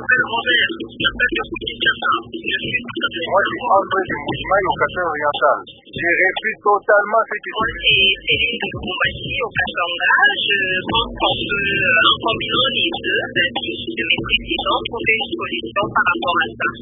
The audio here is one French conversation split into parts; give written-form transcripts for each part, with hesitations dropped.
Moi, je suis André de Moujma, locateur oriental. J'ai refusé totalement cette histoire. C'est Céline de Koumbachi, au Kachanga. Je pense qu'on peut, en combinant les deux, de mes présidents, trouver une solution par rapport à ça.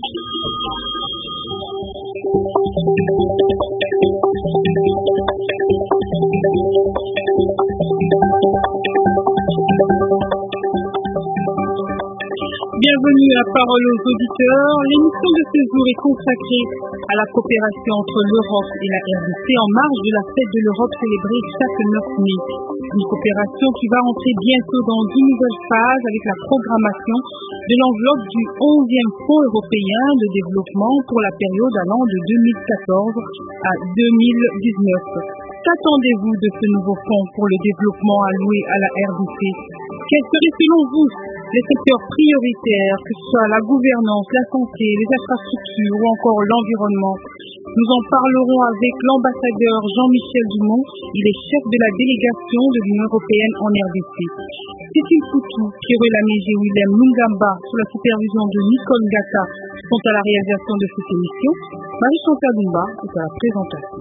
Bienvenue à Parole aux auditeurs. L'émission de ce jour est consacrée à la coopération entre l'Europe et la RDC en marge de la fête de l'Europe célébrée chaque 9 mai. Une coopération qui va entrer bientôt dans une nouvelle phase avec la programmation de l'enveloppe du 11e Fonds européen de développement pour la période allant de 2014 à 2019. Qu'attendez-vous de ce nouveau fonds pour le développement alloué à la RDC? Quels seraient selon vous les secteurs prioritaires, que ce soit la gouvernance, la santé, les infrastructures ou encore l'environnement? Nous en parlerons avec l'ambassadeur Jean-Michel Dumont. Il est chef de la délégation de l'Union européenne en RDC. Cécile Poutou, Pierre Lamégé, Willem Mungamba, sous la supervision de Nicole Gata, sont à la réalisation de cette émission. Marie-Chantal Dumba est à la présentation.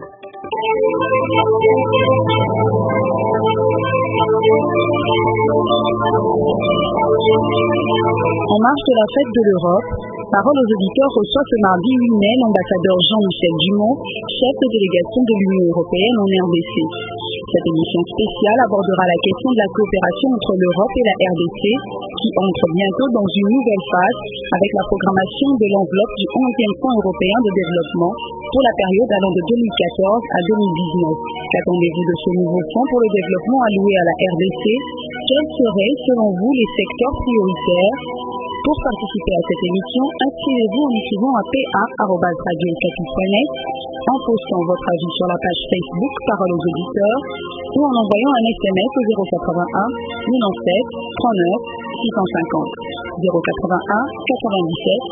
En marge de la fête de l'Europe, Parole aux auditeurs reçoit ce mardi 8 mai l'ambassadeur Jean-Michel Dumont, chef de délégation de l'Union européenne en RDC. Cette émission spéciale abordera la question de la coopération entre l'Europe et la RDC, qui entre bientôt dans une nouvelle phase avec la programmation de l'enveloppe du 11e Fonds européen de développement pour la période allant de 2014 à 2019. Qu'attendez-vous de ce nouveau fonds pour le développement alloué à la RDC? Quels seraient, selon vous, les secteurs prioritaires? Pour participer à cette émission, inscrivez-vous en écrivant à pa@radiocampus.net, en postant votre avis sur la page Facebook Parole aux auditeurs ou en envoyant un SMS au 081 97 39 650. 081 97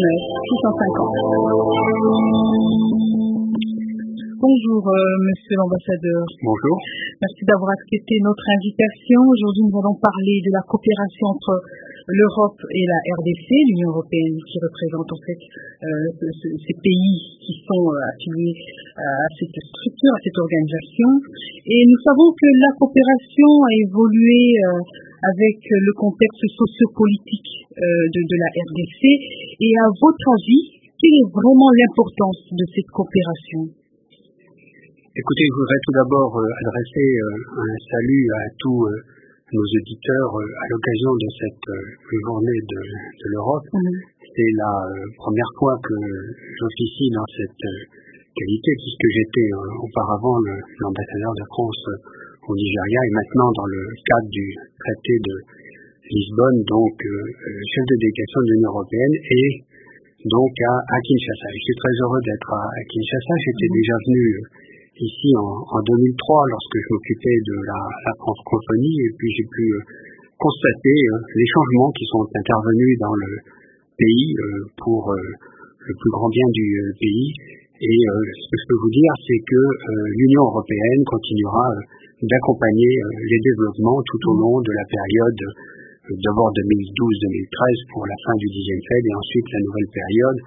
39 650. Bonjour, monsieur l'ambassadeur. Bonjour. Merci d'avoir accepté notre invitation. Aujourd'hui, nous allons parler de la coopération entre l'Europe et la RDC, l'Union européenne qui représente en fait ces pays qui sont affiliés à cette structure, à cette organisation. Et nous savons que la coopération a évolué avec le contexte sociopolitique de la RDC. Et à votre avis, quelle est vraiment l'importance de cette coopération? Écoutez, je voudrais tout d'abord adresser un salut à tous nos auditeurs à l'occasion de cette journée de l'Europe. C'est la première fois que j'officie dans cette qualité, puisque j'étais auparavant l'ambassadeur de France au Nigeria et maintenant dans le cadre du traité de Lisbonne, donc chef de délégation de l'Union européenne et donc à Kinshasa. Je suis très heureux d'être à Kinshasa. J'étais déjà venu ici en 2003 lorsque je m'occupais de la francophonie et puis j'ai pu constater les changements qui sont intervenus dans le pays pour le plus grand bien du pays. Et ce que je peux vous dire, c'est que l'Union européenne continuera d'accompagner les développements tout au long de la période d'abord 2012-2013 pour la fin du 10e FED et ensuite la nouvelle période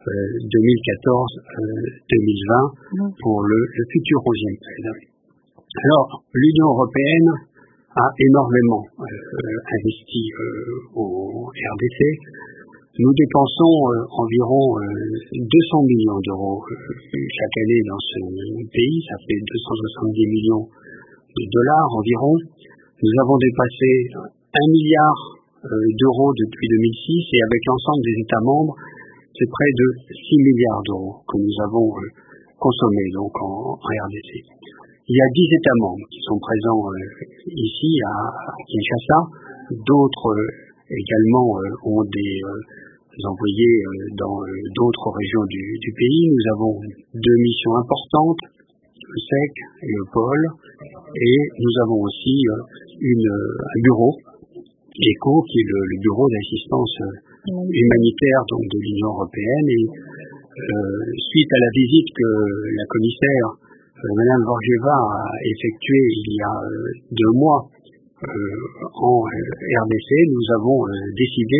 2014-2020 pour le futur 11e FED. Alors, l'Union européenne a énormément investi au RDC. Nous dépensons environ 200 millions d'euros chaque année dans ce pays. Ça fait 270 millions de dollars environ. Nous avons dépassé 1 milliard d'euros depuis 2006 et avec l'ensemble des États membres, c'est près de 6 milliards d'euros que nous avons consommés donc en RDC. Il y a 10 États membres qui sont présents ici à Kinshasa. D'autres également ont des envoyés dans d'autres régions du pays. Nous avons 2 missions importantes, le SEC et le pôle. Et nous avons aussi un bureau, ECHO, qui est le bureau d'assistance humanitaire donc de l'Union européenne. Et suite à la visite que la commissaire Madame Georgieva a effectuée il y a 2 mois en RDC, nous avons décidé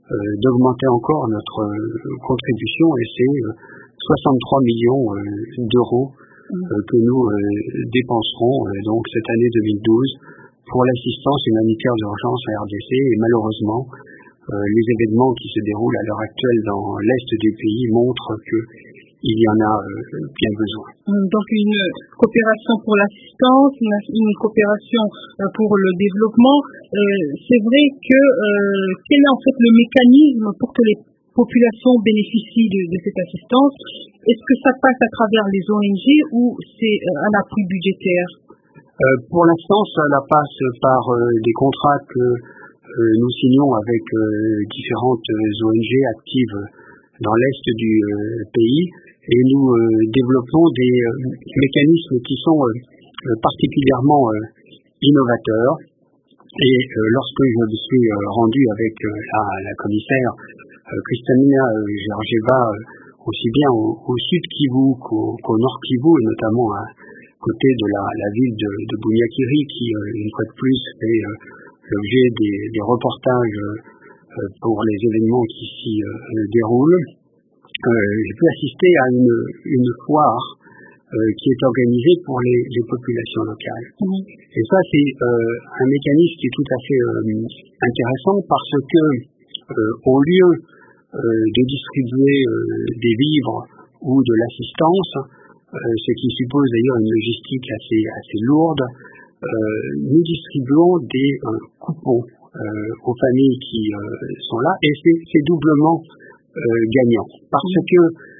d'augmenter encore notre contribution, et c'est 63 millions d'euros que nous dépenserons donc cette année 2012 pour l'assistance humanitaire d'urgence à RDC. Et malheureusement, les événements qui se déroulent à l'heure actuelle dans l'est du pays montrent qu'il y en a bien besoin. Donc une coopération pour l'assistance, une coopération pour le développement. C'est vrai que quel est en fait le mécanisme pour que les populations bénéficient de cette assistance? Est-ce que ça passe à travers les ONG ou c'est un appui budgétaire? Pour l'instant, cela passe par des contrats que nous signons avec différentes ONG actives dans l'est du pays, et nous développons des mécanismes qui sont particulièrement innovateurs. Et lorsque je me suis rendu avec la commissaire Kristalina Georgieva, aussi bien au sud Kivu qu'au nord Kivu, et notamment à côté de la ville de Bunyakiri, qui une fois de plus fait l'objet des reportages pour les événements qui s'y déroulent, j'ai pu assister à une foire qui est organisée pour les populations locales. Et ça, c'est un mécanisme qui est tout à fait intéressant, parce que au lieu de distribuer des vivres ou de l'assistance, ce qui suppose d'ailleurs une logistique assez lourde, nous distribuons des coupons aux familles qui sont là, et c'est doublement gagnant, parce que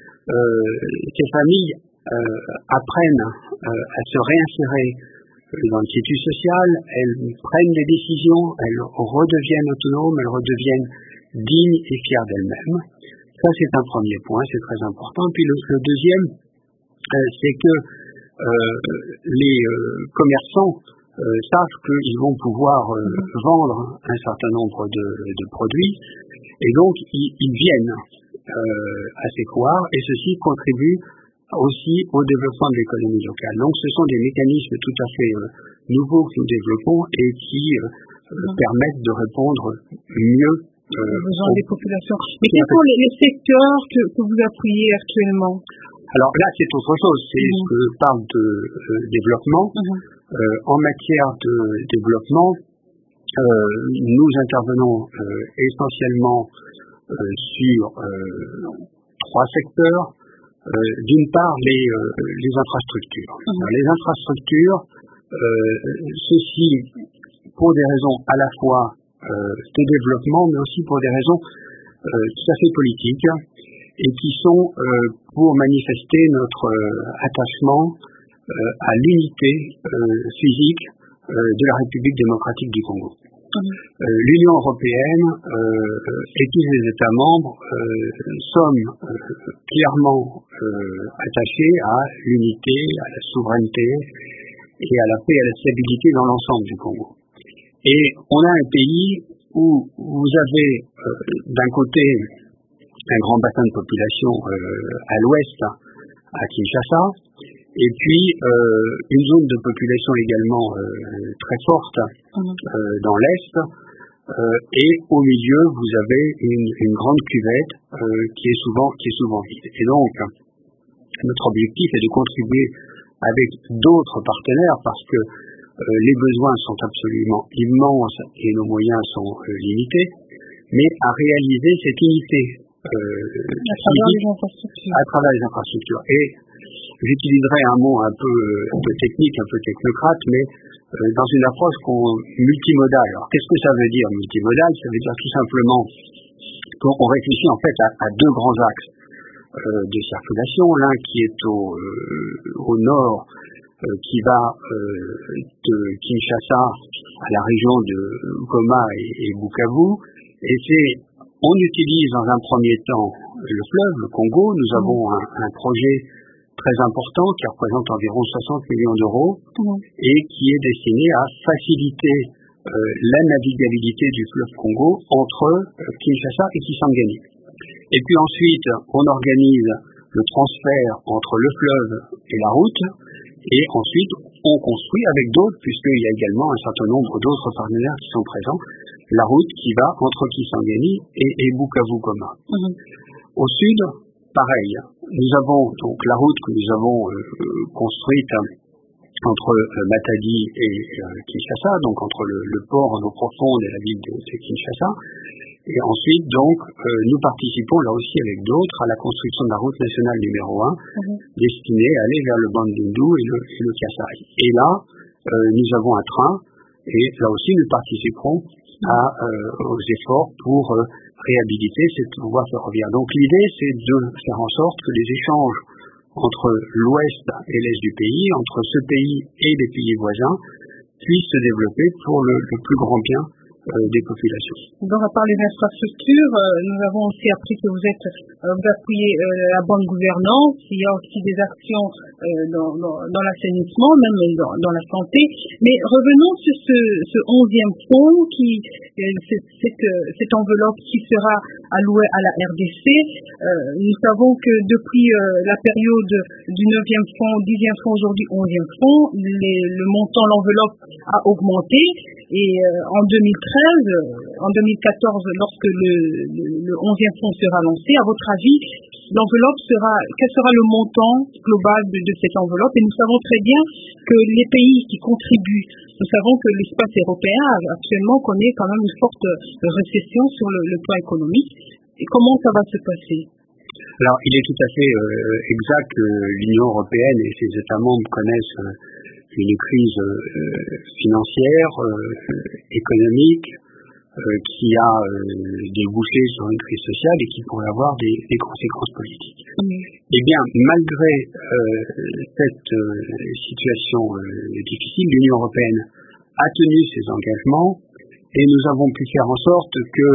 ces familles apprennent à se réinsérer dans le tissu social, elles prennent des décisions, elles redeviennent autonomes, elles redeviennent dignes et fières d'elles-mêmes. Ça, c'est un premier point, c'est très important. Puis le deuxième, c'est que les commerçants savent qu'ils vont pouvoir vendre un certain nombre de produits, et donc ils viennent à ces foires, et ceci contribue aussi au développement de l'économie locale. Donc ce sont des mécanismes tout à fait nouveaux que nous développons et qui permettent de répondre mieux aux besoins des populations. Mais quels sont les secteurs que vous appuyez actuellement? Alors là, c'est autre chose. C'est ce que je parle de développement. En matière de développement, nous intervenons essentiellement sur trois secteurs. D'une part, les infrastructures. Les infrastructures, ceci pour des raisons à la fois de développement, mais aussi pour des raisons tout à fait politiques, et qui sont pour manifester notre attachement à l'unité physique de la République démocratique du Congo. L'Union européenne et tous les États membres sommes clairement attachés à l'unité, à la souveraineté et à la paix et à la stabilité dans l'ensemble du Congo. Et on a un pays où vous avez d'un côté un grand bassin de population à l'ouest, à Kinshasa, et puis une zone de population également très forte dans l'est, et au milieu vous avez une grande cuvette qui est souvent vide. Et donc notre objectif est de contribuer avec d'autres partenaires, parce que les besoins sont absolument immenses et nos moyens sont limités, mais à réaliser cette unité à travers les infrastructures. Et j'utiliserai un mot un peu technique, un peu technocrate, mais dans une approche multimodale. Alors qu'est-ce que ça veut dire multimodal? Ça veut dire tout simplement qu'on réfléchit en fait à deux grands axes de circulation. L'un qui est au nord, qui va de Kinshasa à la région de Goma et Bukavu, et on utilise dans un premier temps le fleuve, le Congo. Nous avons un projet très important qui représente environ 60 millions d'euros et qui est destiné à faciliter la navigabilité du fleuve Congo entre Kinshasa et Kisangani. Et puis ensuite, on organise le transfert entre le fleuve et la route, Et ensuite, on construit avec d'autres, puisqu'il y a également un certain nombre d'autres partenaires qui sont présents, la route qui va entre Kisangani et Bukavu-Goma. Au sud, pareil, nous avons donc la route que nous avons construite entre Matadi et Kinshasa, donc entre le port en eau profonde et la ville de Kinshasa. Et ensuite, donc, nous participons là aussi avec d'autres à la construction de la route nationale numéro 1, destinée à aller vers le Bandundu et le Kasai. Et là, nous avons un train, et là aussi, nous participerons aux efforts pour réhabiliter cette voie ferroviaire. Donc, l'idée, c'est de faire en sorte que les échanges entre l'ouest et l'est du pays, entre ce pays et les pays voisins, puissent se développer pour le plus grand bien des populations. Donc, à part les infrastructures, nous avons aussi appris que vous appuyez la bonne gouvernance. Il y a aussi des actions dans l'assainissement, même dans la santé. Mais revenons sur ce 11e fonds cette enveloppe qui sera allouée à la RDC. Nous savons que depuis la période du 9e fonds, 10e fonds, aujourd'hui 11e fonds, le montant, l'enveloppe a augmenté. Et en 2013, en 2014, lorsque le 11e fonds sera lancé, à votre avis, quel sera le montant global de cette enveloppe? Et nous savons très bien que les pays qui contribuent, nous savons que l'espace européen actuellement connaît quand même une forte récession sur le plan économique. Et comment ça va se passer? Alors, il est tout à fait exact que l'Union européenne et ses États membres connaissent une crise financière, économique, qui a débouché sur une crise sociale et qui pourrait avoir des conséquences politiques. Eh bien, malgré cette situation difficile, l'Union européenne a tenu ses engagements et nous avons pu faire en sorte que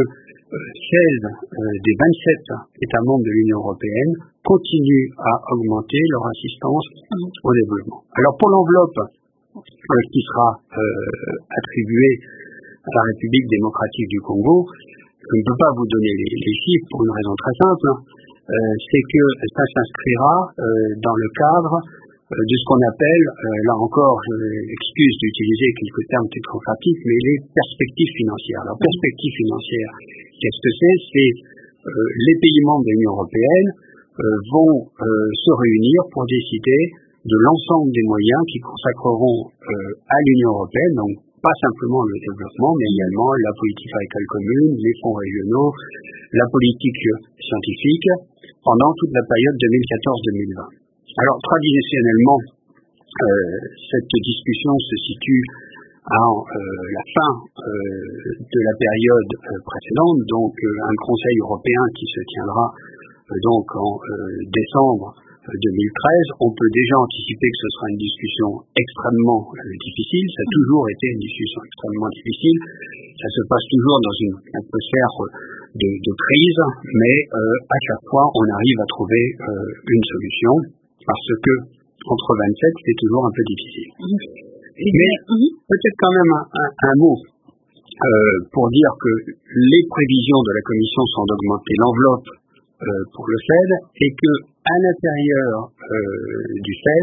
16 des 27 États membres de l'Union européenne continuent à augmenter leur assistance au développement. Alors pour l'enveloppe qui sera attribuée à la République démocratique du Congo, je ne peux pas vous donner les chiffres pour une raison très simple, c'est que ça s'inscrira dans le cadre de ce qu'on appelle, là encore, je m'excuse d'utiliser quelques termes technocratiques, mais les perspectives financières. Alors, perspectives financières, qu'est-ce que c'est? C'est les pays membres de l'Union européenne vont se réunir pour décider de l'ensemble des moyens qu'ils consacreront à l'Union européenne, donc pas simplement le développement, mais également la politique agricole commune, les fonds régionaux, la politique scientifique, pendant toute la période 2014-2020. Alors, traditionnellement, cette discussion se situe à la fin de la période précédente, donc un Conseil européen qui se tiendra donc en décembre 2013. On peut déjà anticiper que ce sera une discussion extrêmement difficile. Ça a toujours été une discussion extrêmement difficile. Ça se passe toujours dans une atmosphère de crise, mais à chaque fois, on arrive à trouver une solution, parce que entre 27, c'est toujours un peu difficile. Mais peut-être quand même un mot pour dire que les prévisions de la Commission sont d'augmenter l'enveloppe pour le FED, et que à l'intérieur du FED,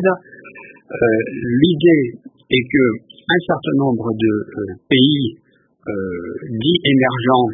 l'idée est que un certain nombre de pays dits émergents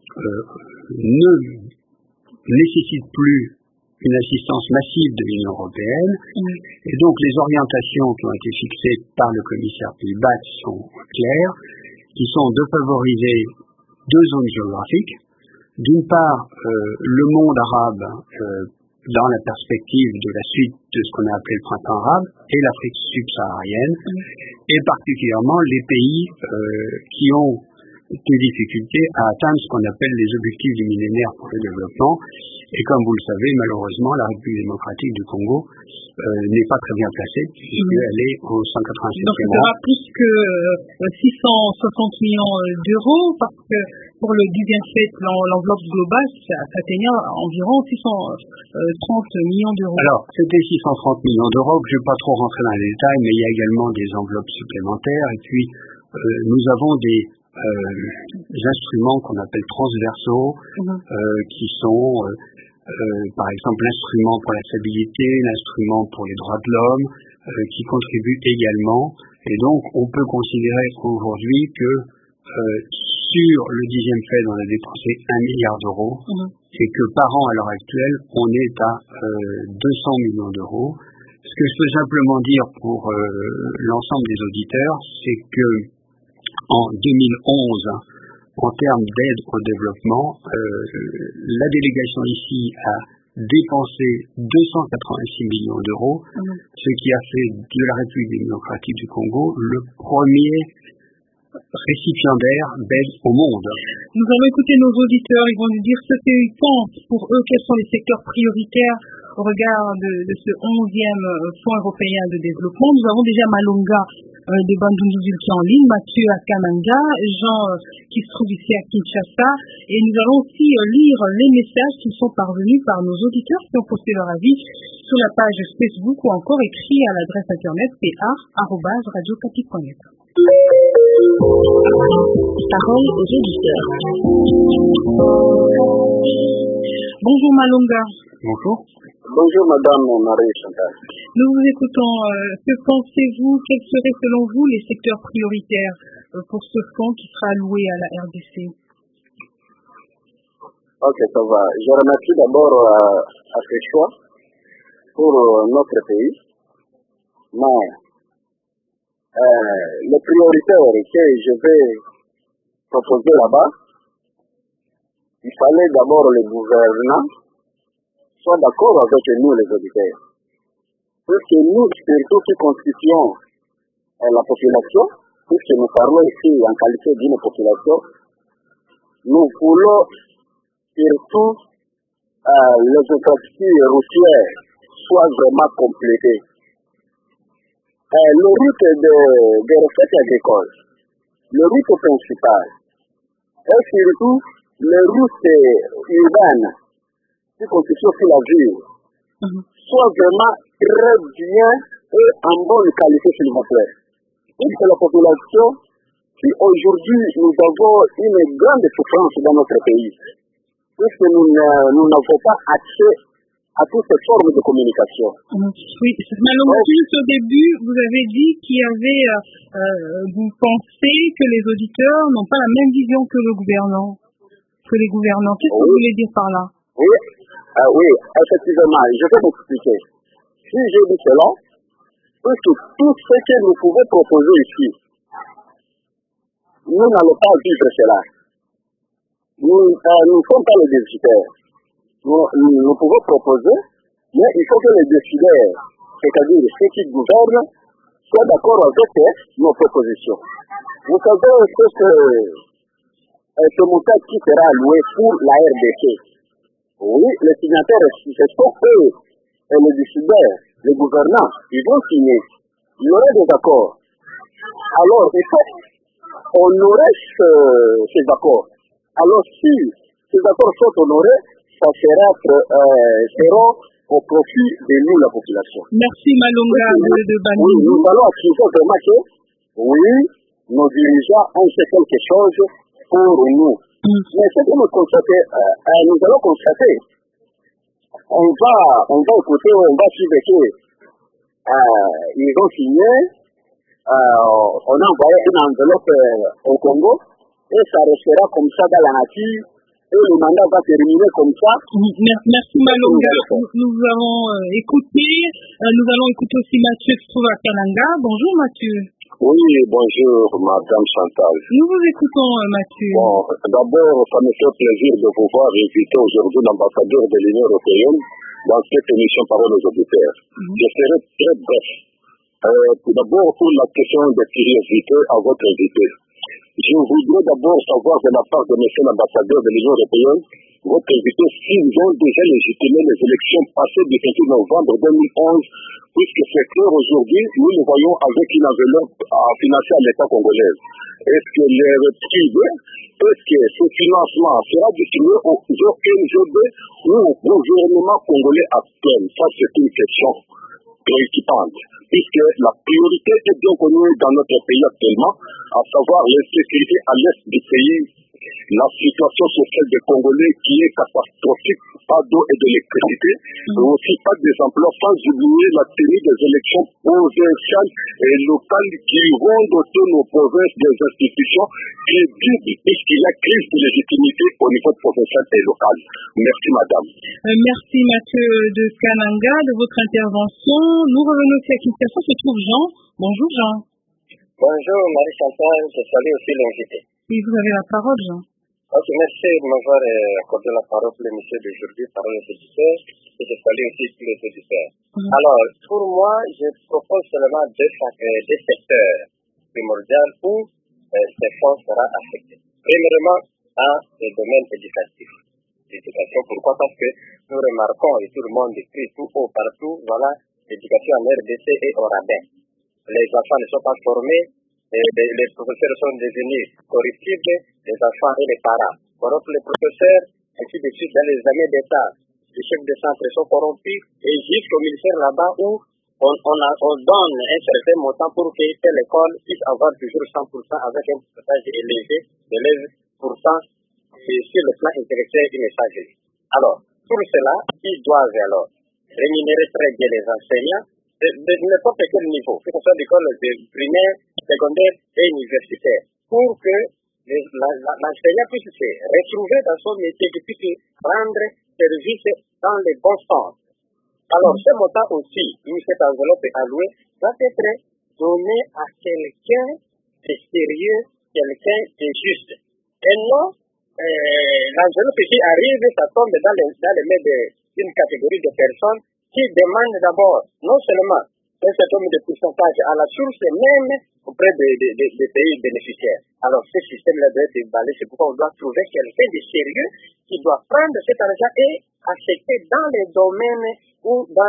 ne nécessitent plus une assistance massive de l'Union européenne, et donc les orientations qui ont été fixées par le commissaire Piebalgs sont claires, qui sont de favoriser deux zones géographiques. D'une part, le monde arabe dans la perspective de la suite de ce qu'on a appelé le printemps arabe, et l'Afrique subsaharienne, et particulièrement les pays qui ont des difficultés à atteindre ce qu'on appelle les objectifs du millénaire pour le développement. Et comme vous le savez, malheureusement, la République démocratique du Congo n'est pas très bien placée, puisqu'elle est au 187e rang. Donc, ça sera plus que 660 millions d'euros, parce que pour le 10e FED, l'enveloppe globale, ça atteignait environ 630 millions d'euros. Alors, c'était 630 millions d'euros, je ne vais pas trop rentrer dans les détails, mais il y a également des enveloppes supplémentaires, et puis nous avons des instruments qu'on appelle transversaux, qui sont par exemple l'instrument pour la stabilité, l'instrument pour les droits de l'homme, qui contribuent également. Et donc, on peut considérer aujourd'hui que sur le 10e FED, on a dépensé 1 milliard d'euros et que par an, à l'heure actuelle, on est à 200 millions d'euros. Ce que je peux simplement dire pour l'ensemble des auditeurs, c'est que en 2011, en termes d'aide au développement, la délégation ici a dépensé 286 millions d'euros, ce qui a fait de la République démocratique du Congo le premier récipiendaire d'aide au monde. Nous allons écouter nos auditeurs, ils vont nous dire ce qu'ils pensent pour eux, quels sont les secteurs prioritaires au regard de ce 11e Fonds européen de développement. Nous avons déjà Malonga de Bandundu qui est en ligne, Mathieu à Kananga, Jean qui se trouve ici à Kinshasa, et nous allons aussi lire les messages qui sont parvenus par nos auditeurs qui ont posté leur avis sur la page Facebook ou encore écrit à l'adresse internet pa@radiocapi.net. Parole aux auditeurs. Bonjour Malonga. Bonjour. Bonjour Madame Marie-Chantal. Nous vous écoutons. Que pensez-vous, quels seraient selon vous les secteurs prioritaires pour ce fonds qui sera alloué à la RDC? Ok, ça va. Je remercie d'abord à ce choix pour notre pays. Mais les prioritaires que je vais proposer là-bas, il fallait d'abord le gouvernement soit d'accord avec nous les auditeurs. Parce que nous, surtout qui constituons la population, puisque nous parlons ici en qualité d'une population, nous voulons surtout les infrastructures routières soient vraiment complétées. Le route de recettes agricoles, le route principal, et surtout les routes urbaines qui constituent aussi la ville, soit vraiment très bien et en bonne qualité, s'il vous plaît. C'est la population qui aujourd'hui nous avons une grande souffrance dans notre pays, puisque nous n'avons pas accès à toutes ces formes de communication. Oui, Malonga, juste au début, vous avez dit qu'il y avait, vous pensez que les auditeurs n'ont pas la même vision que les gouvernants. Qu'est-ce que vous voulez dire par là? Oui, effectivement, je vais m'expliquer. Si je dis cela, puisque tout ce que nous pouvons proposer ici, nous n'allons pas vivre cela. Nous ne sommes pas les décideurs. Nous pouvons proposer, mais il faut que les décideurs, c'est-à-dire ceux qui gouvernent, soient d'accord avec nos propositions. Vous savez ce montant qui sera alloué pour la RDC. Oui, les signataires, ce sont eux, et les décideurs, les gouvernants, ils vont signer. Il y aurait des accords. Alors, il faut honorer ces accords. Alors, si ces accords sont honorés, ça sera au profit de nous, la population. Merci Malonga de Bandundu. Oui, nous allons activer vraiment que, oui, nos dirigeants ont fait quelque chose pour nous. Mais ce que nous allons constater, on va écouter, on va suivre qu'ils ont signé, on a envoyé une enveloppe au Congo, et ça restera comme ça dans la nature, et le mandat va terminer comme ça. Merci Malonga. Nous allons écouter aussi Mathieu qui se trouve à Kananga. Bonjour Mathieu. Oui, bonjour Madame Chantal. Nous vous écoutons Mathieu. Bon, d'abord, ça me fait plaisir de vous voir inviter aujourd'hui l'ambassadeur de l'Union européenne dans cette émission Parole aux auditeurs. Je serai très bref. D'abord, pour la question de curiosité à votre invité. Je voudrais d'abord savoir de la part de M. l'ambassadeur de l'Union européenne, votre invité, s'ils ont déjà légitimé les élections passées du 28 novembre 2011, puisque c'est clair aujourd'hui, nous le voyons avec une enveloppe à financer à l'État congolais. Est-ce que ce financement sera destiné aux ONGB ou au gouvernement congolais actuel? Ça, c'est une question préoccupante, puisque la priorité est bien connue dans notre pays actuellement, à savoir l'insécurité à l'est du pays, la situation sociale des Congolais qui est catastrophique, pas d'eau et d'électricité, mais aussi pas des emplois, sans oublier la tenue des élections provinciales et locales qui vont doter nos provinces des institutions qui est double, puisqu'il y a crise de légitimité au niveau provincial et local. Merci madame. Merci Mathieu de Kananga de votre intervention. Nous revenons aussi à Kinshasa, se trouve Jean. Bonjour Jean. Bonjour Marie-Chantal, je salue aussi l'invité. Et vous avez la parole Jean. Ok, merci de m'avoir accordé la parole pour l'émission d'aujourd'hui par les auditeurs et je salue aussi tous les auditeurs. Alors, pour moi, je propose seulement deux secteurs primordiaux où ces fonds seront affectés. Premièrement, dans le domaine éducatif. L'éducation, pourquoi? Parce que nous remarquons, et tout le monde écrit tout haut, partout, voilà, l'éducation en RDC est au rabais. Les enfants ne sont pas formés, les professeurs sont devenus corruptibles, les enfants et les parents. Corrompent les professeurs, ainsi de suite, dans les années d'État, les chefs de centre sont corrompus, et jusqu'au ministère là-bas où on donne un certain montant pour que telle école puisse avoir toujours 100% avec un pourcentage élevé d'élèves pourtant sur le plan intellectuel et messagerie. Alors, pour cela, ils doivent alors rémunérer très bien les enseignants de n'importe quel niveau, que ce soit d'école primaire, secondaire et universitaire, pour que l'enseignant puisse se retrouver dans son métier et puisse rendre service dans le bon sens. Alors, ce montant aussi, cette enveloppe allouée, doit être donné à quelqu'un de sérieux, quelqu'un de juste. Et non, l'enveloppe qui arrive, ça tombe dans les mains d'une catégorie de personnes qui demandent d'abord, non seulement un certain nombre de pourcentage à la source, même auprès des pays bénéficiaires. Alors, ce système-là doit être déballé, c'est pourquoi on doit trouver quelqu'un de sérieux qui doit prendre cet argent et affecter dans les domaines ou dans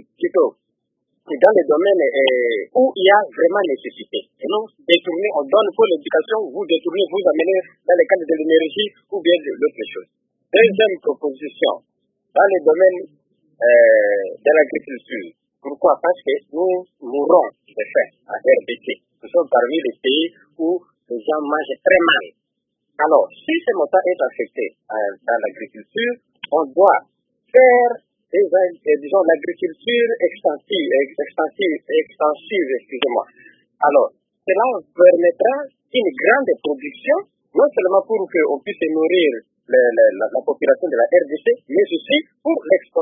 les domaines où il y a vraiment nécessité. Et non détourner, on donne pour l'éducation, vous détournez, vous amenez dans les cadres de l'énergie ou bien d'autres choses. Deuxième proposition, dans les domaines de l'agriculture. Pourquoi? Parce que nous mourons de faim à RDC. Nous sommes parmi les pays où les gens mangent très mal. Alors, si ce montant est affecté dans l'agriculture, on doit faire disons l'agriculture extensive, excusez-moi. Alors, cela permettra une grande production, non seulement pour qu'on puisse nourrir la population de la RDC, mais aussi pour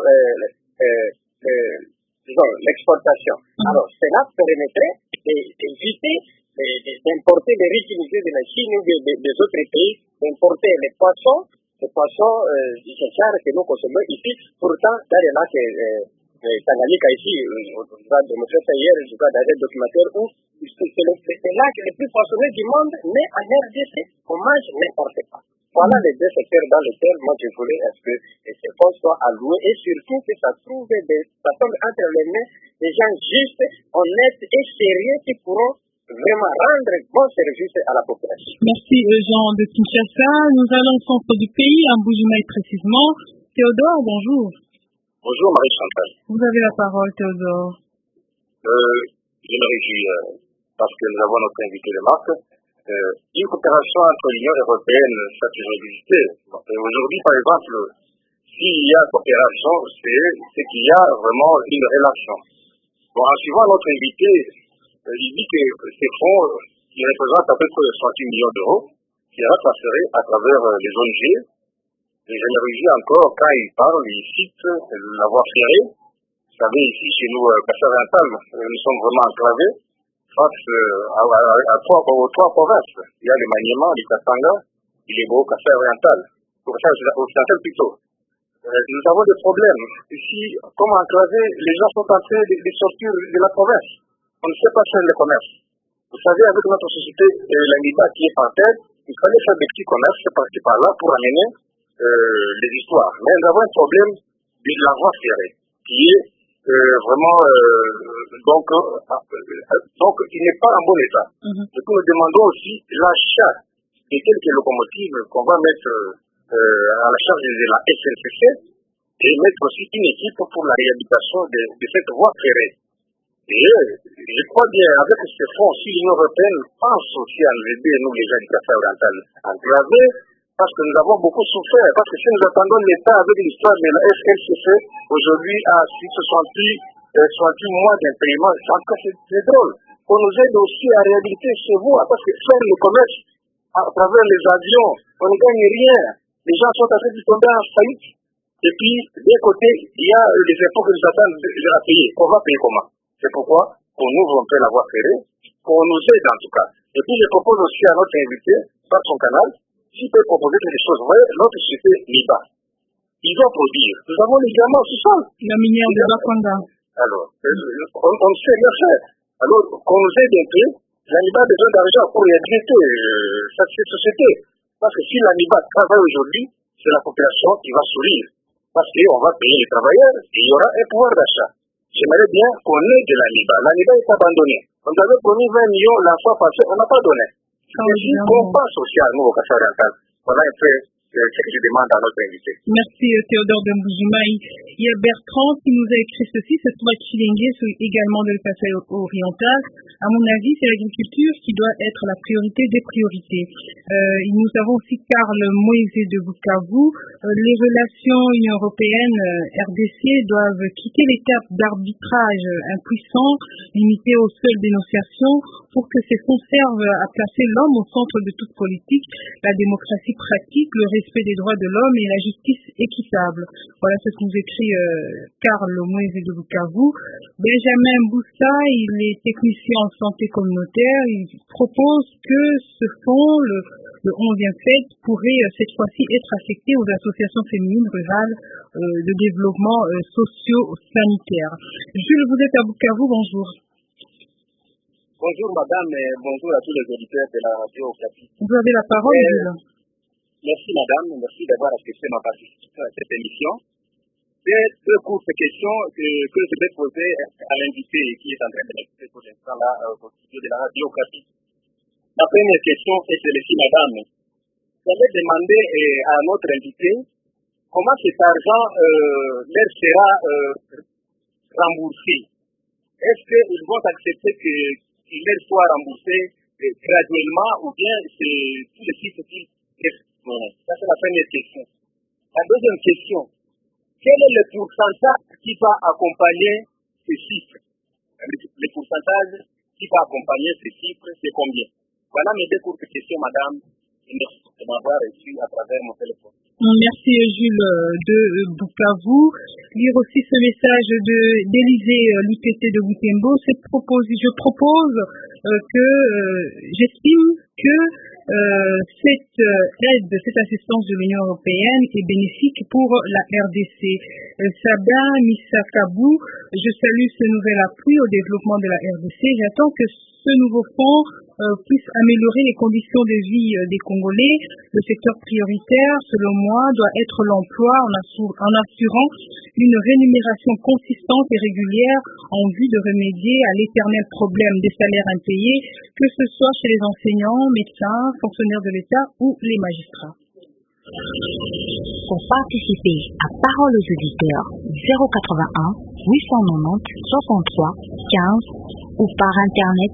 l'exportation. Alors, cela permettrait d'éviter d'importer les riz de la Chine ou des autres pays, d'importer les poissons que nous consommons ici. Pourtant, dans les lacs Tanganyika ici, on va démontrer ça hier, je vois dans des documentaires où c'est le lac le plus poissonneux du monde, mais en RDC, on mange n'importe quoi. Voilà les deux secteurs dans lesquels moi je voulais que ces fonds soient alloués et surtout que ça tombe entre les mains des gens justes, honnêtes et sérieux qui pourront vraiment rendre bon service à la population. Merci Jean de Kinshasa. Nous allons au centre du pays, à Mbujimaï précisément. Théodore, bonjour. Bonjour Marie-Chantal. Vous avez la parole Théodore. Je me réjouis parce que nous avons notre invité de marque. Une coopération entre l'Union européenne, ça a toujours existé. Aujourd'hui, par exemple, s'il y a coopération, c'est qu'il y a vraiment une relation. Bon, en suivant notre invité, il dit que ces fonds, qui représentent à peu près 60 millions d'euros, qui sera transféré à travers les ONG. Et je me réjouis encore quand il parle, il cite la voie ferrée. Vous savez, ici, chez nous, Kassai-Oriental, nous sommes vraiment enclavés face aux trois provinces. Il y a le Maniema, le Katanga, et le Beau Kassai-Oriental. Occidental plutôt. Nous avons des problèmes. Ici, comme enclavés, les gens sont en train de sortir de la province. On ne sait pas faire le commerce. Vous savez, avec notre société, l'ANIBA qui est par terre, il fallait faire des petits commerces par-ci par-là pour amener les histoires. Mais nous avons un problème de la voie ferrée, qui est vraiment donc il n'est pas en bon état. Du coup, nous demandons aussi l'achat de quelques locomotives qu'on va mettre à la charge de la SNCC et mettre aussi une équipe pour la réhabilitation de cette voie ferrée. Et je crois bien, avec ces fonds, si l'Union européenne pense aussi à nous aider, nous les gens du Kassai-Oriental enclavés, parce que nous avons beaucoup souffert, parce que si nous attendons l'État avec l'histoire de la SLCC, aujourd'hui, à 68 mois d'impayement, c'est drôle. On nous aide aussi à réhabiliter chez vous, parce que faire le commerce à travers les avions, on ne gagne rien. Les gens sont en train de tomber en faillite. Et puis, d'un côté, il y a les impôts que nous attendons à payer. On va payer comment? C'est pourquoi on ouvre un peu la voie ferrée, qu'on nous aide en tout cas. Et puis, je propose aussi à notre invité, par son canal, s'il peut proposer quelque chose. Vous voyez, notre société LIBA, ils doivent produire. Nous avons les diamants sous sol. La minière de Bakonda. Alors, on sait bien faire. Alors, qu'on nous aide un peu, l'ANIBA a besoin d'argent pour réhabiliter cette société. Parce que si l'ANIBA travaille aujourd'hui, c'est la population qui va sourire. Parce qu'on va payer les travailleurs et il y aura un pouvoir d'achat. J'aimerais bien qu'on aide l'ANIBA. L'ANIBA est abandonnée. On avait promis 20 millions l'an passé, on n'a pas donné. Et si on pense aussi à nous au Kassai oriental, voilà un peu ce que je demande à notre invité. Merci Théodore de Mbujimaï. Il y a Bertrand qui nous a écrit ceci, se trouve à Chilingué, également de Kassai oriental. À mon avis, c'est l'agriculture qui doit être la priorité des priorités. Nous avons aussi Karl Moïse de Bukavu. Les relations Union européenne-RDC doivent quitter l'étape d'arbitrage impuissant, limité aux seules dénonciations, pour que ces fonds servent à placer l'homme au centre de toute politique, la démocratie pratique, le respect des droits de l'homme et la justice équitable. Voilà ce que nous écrit Karl Moïse de Bukavu. Benjamin Boussa, il est technicien en santé communautaire. Il propose que ce fonds, le 11e FED, pourrait cette fois-ci être affecté aux associations féminines rurales de développement socio-sanitaire. Jules, vous êtes à Bukavu, bonjour. Bonjour madame et bonjour à tous les auditeurs de la radio Okapi. Vous avez la parole, Jules. Merci madame, merci d'avoir accepté ma participation à cette émission. Deux courtes questions que je vais poser à l'invité qui est en train de m'écouter pour l'instant là au studio de la radio Okapi. La première question est celle-ci, madame. J'avais demandé à notre invité comment cet argent leur sera remboursé. Est-ce qu'ils vont accepter qu'il leur soit remboursé graduellement ou bien c'est tout de suite qu'ils restent? Ça c'est la première question. La deuxième question, quel est le pourcentage qui va accompagner ces chiffres? Le pourcentage qui va accompagner ces chiffres, c'est combien? Voilà mes deux courtes questions, madame. Merci de m'avoir reçu à travers mon téléphone. Merci Jules de Bukavu. Lire aussi ce message d'Élysée l'IPT de Butembo. Je propose j'estime que cette assistance de l'Union européenne est bénéfique pour la RDC. Sabin Misakabou, je salue ce nouvel appui au développement de la RDC. J'attends que ce nouveau fonds puisse améliorer les conditions de vie des Congolais. Le secteur prioritaire, selon moi, doit être l'emploi en assurant une rémunération consistante et régulière en vue de remédier à l'éternel problème des salaires impayés, que ce soit chez les enseignants, médecins, fonctionnaires de l'État ou les magistrats. Pour participer à Parole aux auditeurs, 081 890 63 15 ou par internet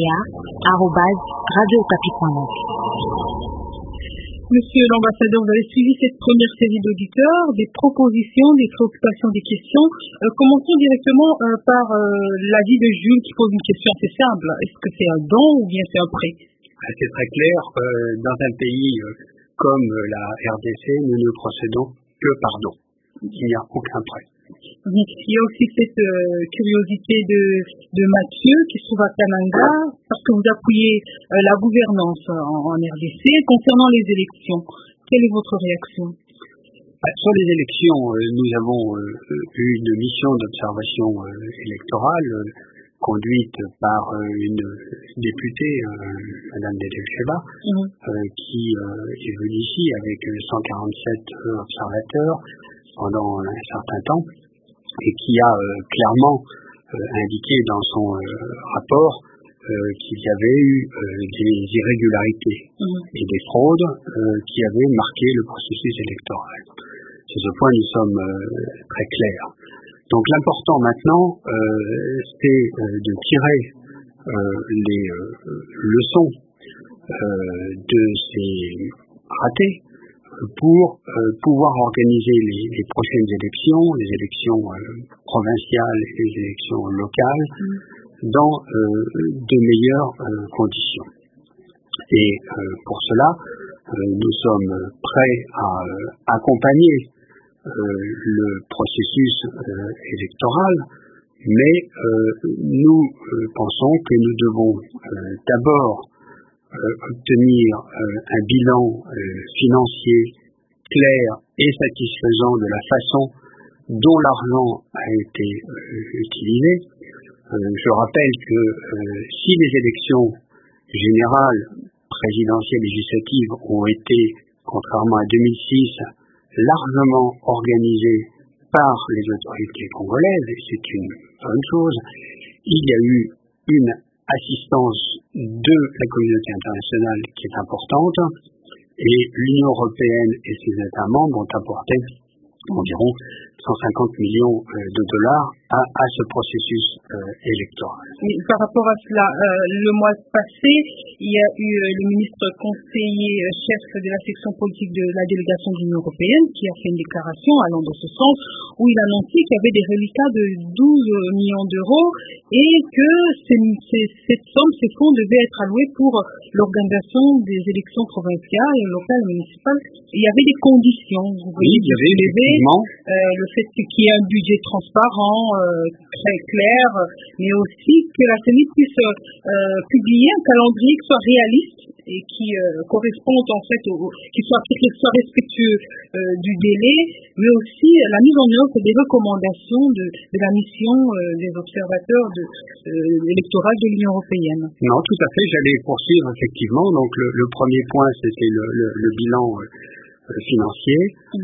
pa@radiokapi.net. Monsieur l'ambassadeur, vous avez suivi cette première série d'auditeurs, des propositions, des préoccupations, des questions. Commençons directement par l'avis de Jules qui pose une question assez simple. Est-ce que c'est un don ou bien c'est un prêt? C'est très clair. Dans un pays comme la RDC, nous ne procédons que par don. Il n'y a aucun prêt. Il y a aussi cette curiosité de Mathieu qui se trouve à Kananga, parce que vous appuyez la gouvernance en RDC concernant les élections. Quelle est votre réaction? Sur les élections, nous avons eu une mission d'observation électorale conduite par une députée, Madame Dedekcheba, qui est venue ici avec 147 observateurs pendant un certain temps et qui a clairement indiqué dans son rapport qu'il y avait eu des irrégularités et des fraudes qui avaient marqué le processus électoral. Sur ce point, nous sommes très clairs. Donc l'important maintenant, c'est de tirer les leçons de ces ratés pour pouvoir organiser les prochaines élections, les élections provinciales et les élections locales, dans de meilleures conditions. Et pour cela, nous sommes prêts à accompagner le processus électoral, mais nous pensons que nous devons d'abord obtenir un bilan financier clair et satisfaisant de la façon dont l'argent a été utilisé. Je rappelle que si les élections générales, présidentielles, législatives ont été, contrairement à 2006, largement organisées par les autorités congolaises, et c'est une bonne chose, il y a eu une assistance de la communauté internationale qui est importante, et l'Union européenne et ses États membres ont apporté environ 150 millions de dollars à ce processus électoral. Oui, par rapport à cela, le mois passé, il y a eu le ministre conseiller chef de la section politique de la délégation de l'Union européenne qui a fait une déclaration allant dans ce sens, où il annonçait qu'il y avait des reliquats de 12 millions d'euros et que cette somme, ces fonds devaient être alloués pour l'organisation des élections provinciales, locales, municipales. Il y avait des conditions. Vous voyez, il y avait le fait qu'il y ait un budget transparent, très clair, mais aussi que la CENI puisse publier un calendrier qui soit réaliste et qui corresponde en fait qui soit respectueux du délai, mais aussi la mise en œuvre des recommandations de la mission des observateurs électoraux de l'Union européenne. Non, tout à fait, j'allais poursuivre effectivement. Donc le premier point, c'était le bilan financier.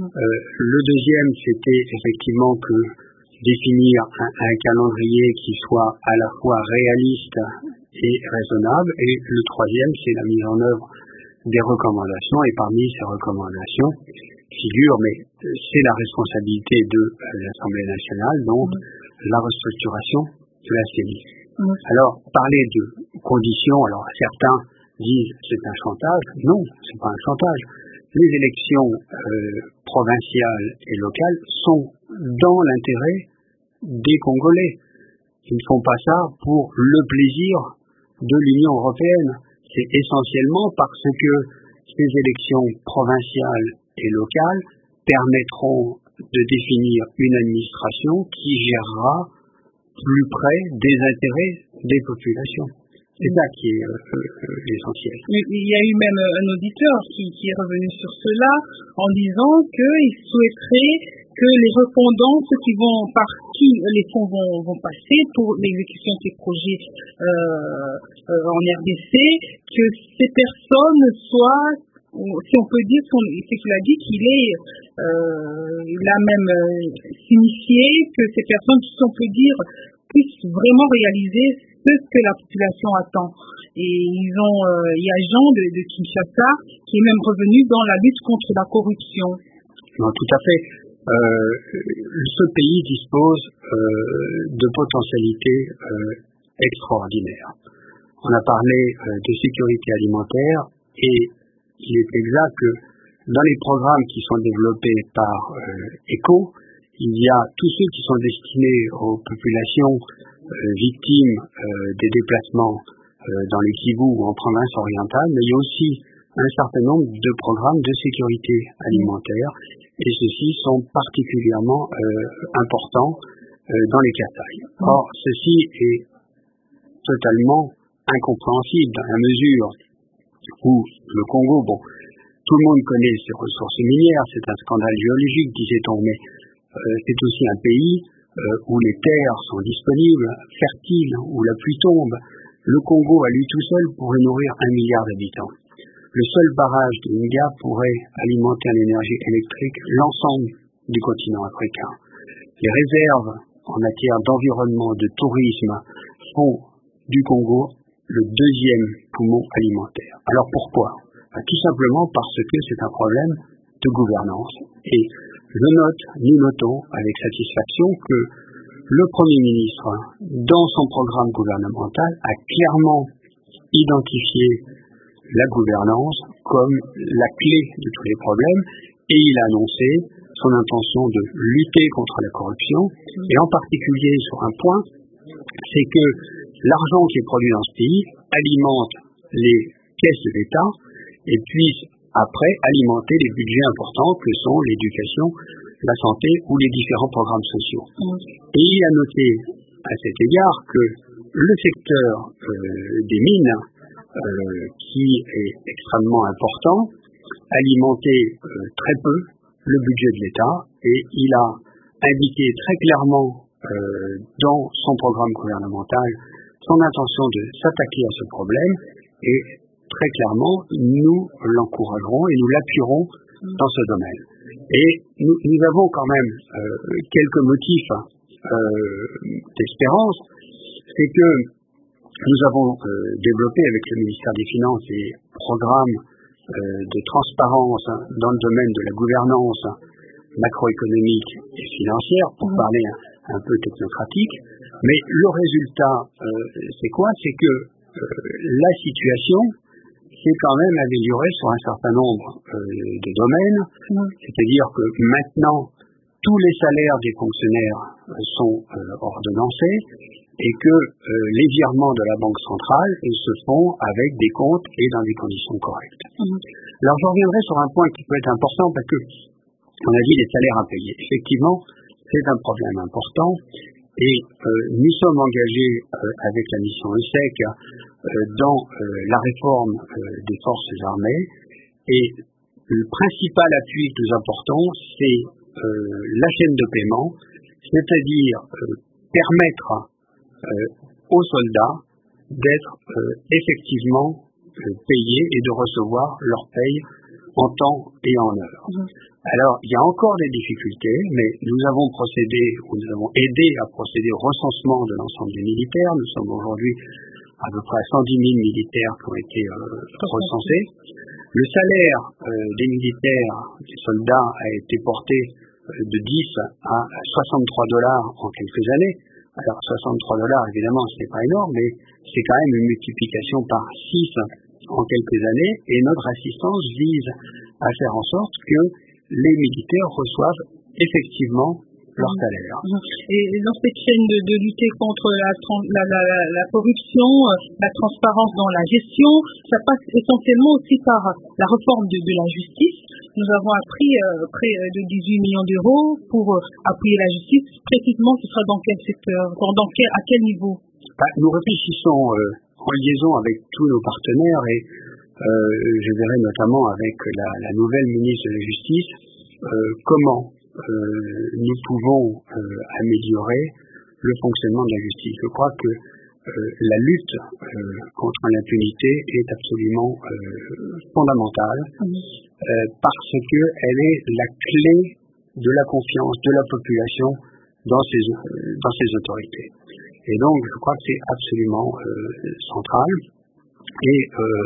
Le deuxième, c'était effectivement que définir un calendrier qui soit à la fois réaliste et raisonnable. Et le troisième, c'est la mise en œuvre des recommandations. Et parmi ces recommandations figure, mais c'est la responsabilité de l'Assemblée nationale, donc la restructuration de la CENI. Alors, parler de conditions, alors certains disent c'est un chantage. Non, c'est pas un chantage. Les élections provinciales et locales sont dans l'intérêt des Congolais. Ils ne font pas ça pour le plaisir de l'Union européenne. C'est essentiellement parce que ces élections provinciales et locales permettront de définir une administration qui gérera plus près des intérêts des populations. C'est ça qui est l'essentiel. Il y a eu même un auditeur qui est revenu sur cela en disant qu'il souhaiterait que les répondants, ceux qui vont par qui les fonds vont passer pour l'exécution de ces projets en RDC, que ces personnes soient, si on peut dire, c'est qu'il a dit qu'il a même signifié que ces personnes, si on peut dire, puissent vraiment réaliser ce que la population attend. Et il y a Jean de Kinshasa qui est même revenu dans la lutte contre la corruption. Non, tout à fait. Ce pays dispose de potentialités extraordinaires. On a parlé de sécurité alimentaire et il est exact que dans les programmes qui sont développés par ECHO, il y a tous ceux qui sont destinés aux populations victimes des déplacements dans les Kivu ou en province orientale, mais il y a aussi un certain nombre de programmes de sécurité alimentaire et ceux-ci sont particulièrement importants dans les Kasaï. Or, ceci est totalement incompréhensible dans la mesure où le Congo, tout le monde connaît ses ressources minières, c'est un scandale géologique, disait-on, mais c'est aussi un pays où les terres sont disponibles, fertiles, où la pluie tombe. Le Congo, à lui tout seul, pourrait nourrir 1 milliard d'habitants. Le seul barrage de Nga pourrait alimenter en énergie électrique l'ensemble du continent africain. Les réserves en matière d'environnement, de tourisme, font du Congo le deuxième poumon alimentaire. Alors pourquoi ? Tout simplement parce que c'est un problème de gouvernance. Et nous notons avec satisfaction que le Premier ministre, dans son programme gouvernemental, a clairement identifié la gouvernance comme la clé de tous les problèmes, et il a annoncé son intention de lutter contre la corruption, et en particulier sur un point, c'est que l'argent qui est produit dans ce pays alimente les caisses de l'État et puisse après alimenter les budgets importants que sont l'éducation, la santé ou les différents programmes sociaux. Et il a noté à cet égard que le secteur des mines, qui est extrêmement important, alimentait très peu le budget de l'État, et il a indiqué très clairement dans son programme gouvernemental son intention de s'attaquer à ce problème, et très clairement nous l'encouragerons et nous l'appuierons dans ce domaine. Et nous avons quand même quelques motifs d'espérance. C'est que nous avons développé avec le ministère des Finances des programmes de transparence dans le domaine de la gouvernance macroéconomique et financière, pour parler un peu technocratique. Mais le résultat, c'est quoi? C'est que la situation s'est quand même améliorée sur un certain nombre de domaines. C'est-à-dire que maintenant, tous les salaires des fonctionnaires sont ordonnancés, et que les virements de la Banque centrale se font avec des comptes et dans des conditions correctes. Alors je reviendrai sur un point qui peut être important, parce que on a dit les salaires impayés. Effectivement, c'est un problème important, et nous sommes engagés avec la mission ESSEC dans la réforme des forces armées, et le principal appui que nous apportons, c'est la chaîne de paiement, c'est-à-dire permettre aux soldats d'être effectivement payés et de recevoir leur paye en temps et en heure. Alors, il y a encore des difficultés, mais nous avons aidé à procéder au recensement de l'ensemble des militaires. Nous sommes aujourd'hui à peu près 110 000 militaires qui ont été recensés. Le salaire des militaires, des soldats, a été porté de 10 à $63 en quelques années. Alors, $63, évidemment, ce n'est pas énorme, mais c'est quand même une multiplication par 6 en quelques années, et notre assistance vise à faire en sorte que les militaires reçoivent effectivement leur salaire. Et dans cette chaîne de lutter contre la corruption, la transparence dans la gestion, ça passe essentiellement aussi par la réforme de la justice. Nous avons appris près de 18 millions d'euros pour appuyer la justice. Précisément, ce sera dans quel secteur, à quel niveau? Nous réfléchissons en liaison avec tous nos partenaires, et je verrai notamment avec la nouvelle ministre de la Justice comment nous pouvons améliorer le fonctionnement de la justice. Je crois que la lutte contre l'impunité est absolument fondamentale, parce qu'elle est la clé de la confiance de la population dans ses autorités. Et donc, je crois que c'est absolument central. Et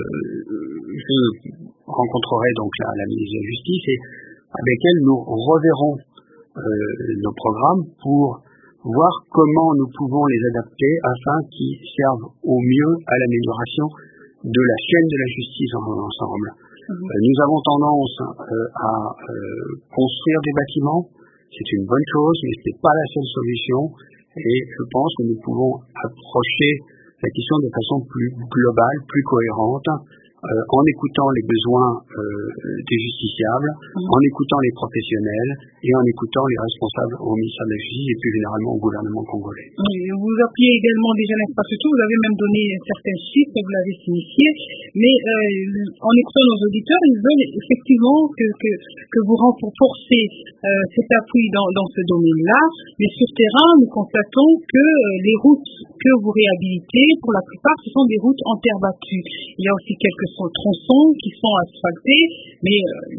je rencontrerai donc la ministre de la Justice, et avec elle, nous reverrons nos programmes pour voir comment nous pouvons les adapter afin qu'ils servent au mieux à l'amélioration de la chaîne de la justice dans son ensemble. Nous avons tendance à construire des bâtiments. C'est une bonne chose, mais ce n'est pas la seule solution, et je pense que nous pouvons approcher la question de façon plus globale, plus cohérente, en écoutant les besoins des justiciables, en écoutant les professionnels et en écoutant les responsables au ministère de la Justice et plus généralement au gouvernement congolais. Vous appuyez également déjà l'infrastructure, vous avez même donné certains chiffres, vous l'avez signifié, mais en écoutant nos auditeurs, ils veulent effectivement que vous renforcez cet appui dans ce domaine-là, mais sur terrain, nous constatons que les routes que vous réhabilitez, pour la plupart, ce sont des routes en terre battue. Il y a aussi quelques tronçons qui sont asphaltés, mais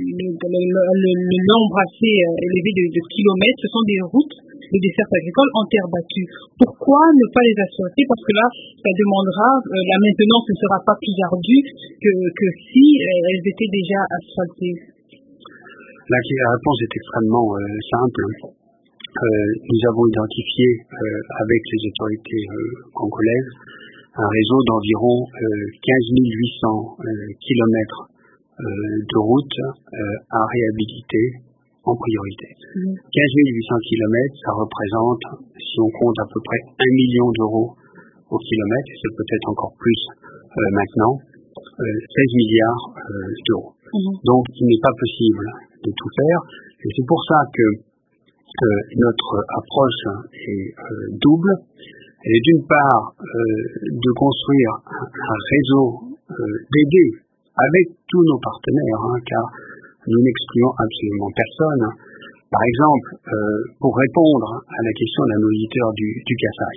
le nombre assez élevé de kilomètres, ce sont des routes de dessertes agricoles en terre battue. Pourquoi ne pas les asphalter? Parce que là, ça demandera, la maintenance ne sera pas plus ardue que si elles étaient déjà asphaltées. La réponse est extrêmement simple. Nous avons identifié avec les autorités congolaises un réseau d'environ 15 800 kilomètres de routes à réhabiliter en priorité. 15 800 kilomètres, ça représente, si on compte à peu près 1 million d'euros au kilomètre, et c'est peut-être encore plus maintenant, 16 milliards d'euros. Donc il n'est pas possible de tout faire, et c'est pour ça que notre approche est double. Elle est d'une part de construire un réseau d'aider avec tous nos partenaires, car nous n'excluons absolument personne. Par exemple, pour répondre à la question d'un auditeur du Kasaï,